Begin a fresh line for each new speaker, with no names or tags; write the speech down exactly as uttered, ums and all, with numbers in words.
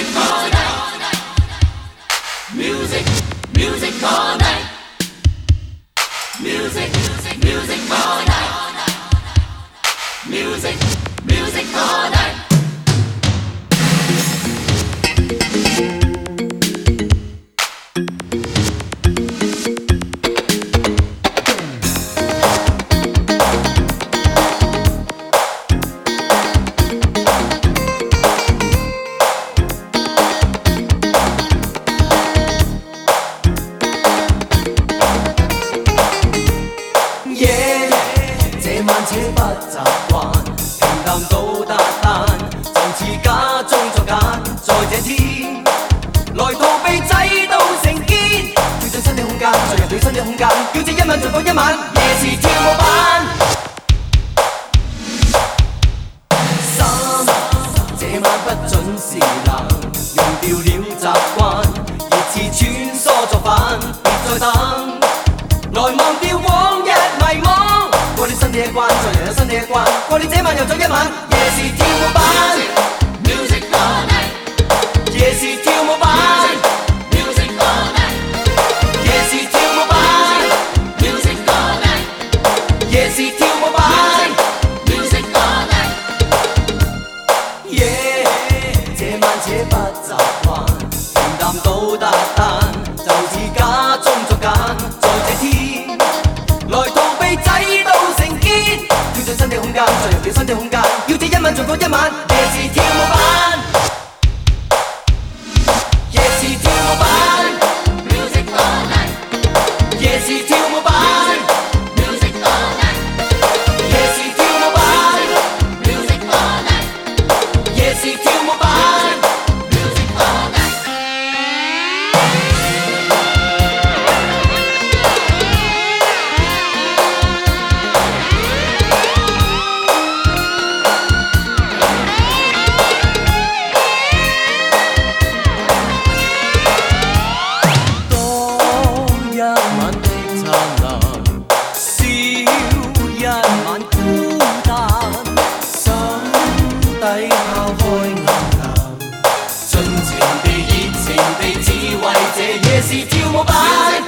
all night. Music, music all night. Music, music, music all night. Music, music all night.
叫這一晚重複一晚，夜是跳舞版。三，這晚不准是冷，用掉了習慣，熱刺穿梭作反，別再等，來忘掉往日迷惘。過了身體一關，再又有身體一關，過了這晚又再一晚，夜是跳舞版。Music all night， 夜是跳舞版。Music all night， 夜是跳舞版。夜是跳舞版 ，Music all night。耶，這晚且不習慣，平淡到達旦，就似假裝作假，在這天，來逃避制度成見，跳進身體空間，進入了身體空間，要這一晚重複一晚，夜是跳舞版，夜是跳舞版 ，Music all night， 夜是跳舞版。夜是跳舞版。